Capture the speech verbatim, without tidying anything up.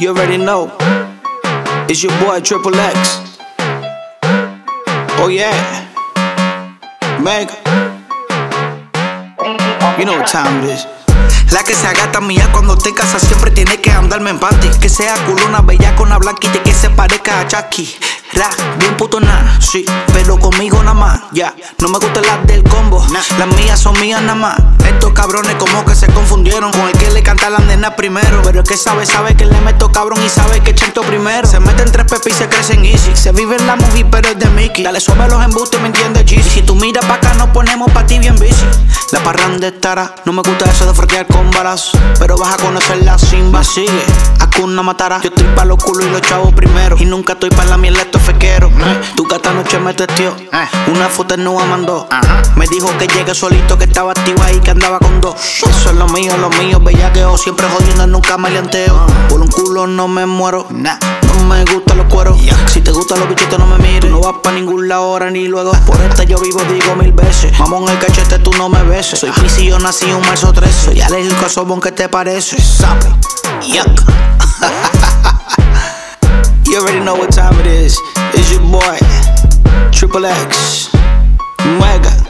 You already know. It's your boy Triple X. Oh yeah. Mega. You know what time it is. La que se agata mía cuando te casas siempre tiene que andarme en panty. Que sea culona, bella con una blanquita y que se parezca a Chucky. Ra, bien puto nada, sí, pero conmigo nada más, ya. Yeah. No me gustan las del combo, nah. Las mías son mías nada más. Estos cabrones como que se confundieron con el que le canta la nena primero. Pero el que sabe, sabe que le meto cabrón y sabe que chento primero. Se meten tres pepis y se crecen easy. Se vive en la movie pero es de Mickey. Dale suave a los embustes, me entiendes, G. Si tú miras pa' acá nos ponemos pa' ti bien busy. La parranda estará, no me gusta eso de frotear con balas, pero vas a conocer la Simba. Sigue, Hakuna Matata. Yo estoy pa' los culos y los chavos primero. Y nunca estoy pa' la mierda, esto es fequero. eh. Tu gata anoche me testió, eh. Una foto en nua mandó, uh-huh. Me dijo que llegue solito, que estaba activa y que andaba con dos. Eso es lo mío, lo mío, bellaqueo. Siempre jodiendo, nunca maleanteo. uh-huh. Por un culo no me muero, nah. No me gustan los cueros, yeah. Si te gustan los bichitos no me mires. Tú no vas pa' ningún lado ahora ni luego. Por esta yo vivo, digo mil veces. Mamón el cachete, tú no me beses. Soy Piscis, yo nací un marzo trece. Soy alérgico a sobón, ¿qué te parece? Sabe, yuck. You already know what time it is. It's your boy Triple X Mega.